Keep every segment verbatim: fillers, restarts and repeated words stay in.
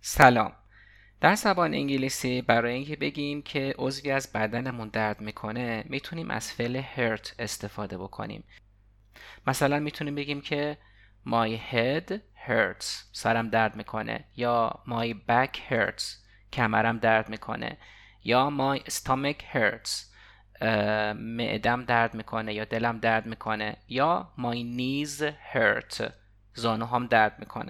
سلام. در زبان انگلیسی برای اینکه بگیم که عضوی از بدنمون درد میکنه میتونیم از فعل hurt استفاده بکنیم. مثلا میتونیم بگیم که my head hurts، سرم درد میکنه، یا my back hurts، کمرم درد میکنه، یا my stomach hurts، معدم درد میکنه یا دلم درد میکنه، یا my knees hurt، زانوهام درد میکنه.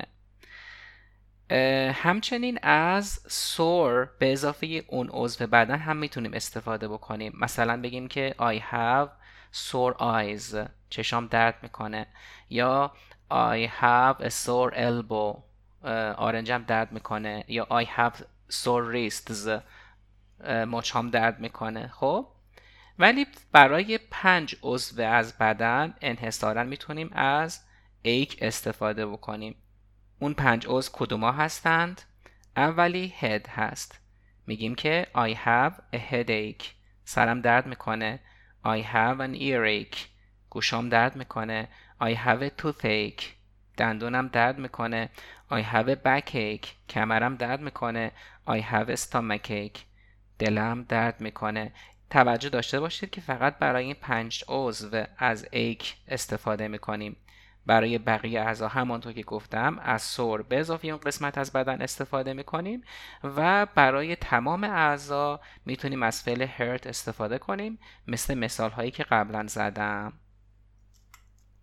همچنین از sore به اضافه اون عضو بدن هم میتونیم استفاده بکنیم. مثلا بگیم که I have sore eyes، چشام درد میکنه، یا I have a sore elbow، آرنجم درد میکنه، یا I have sore wrists، مچام درد میکنه. خب ولی برای پنج عضو از بدن انحصاراً میتونیم از ache استفاده بکنیم. اون پنج عضو کدوما هستند؟ اولی head هست، میگیم که I have a headache، سرم درد میکنه. I have an earache، گوشام درد میکنه. I have a toothache، دندونم درد میکنه. I have a backache، کمرم درد میکنه. I have a stomachache، دلم درد میکنه. توجه داشته باشید که فقط برای این پنج عضو از ache استفاده میکنیم. برای بقیه اعضا همانطور که گفتم از سور به اضافه اون قسمت از بدن استفاده میکنیم و برای تمام اعضا میتونیم از فعل hurt استفاده کنیم، مثل مثال هایی که قبلا زدم.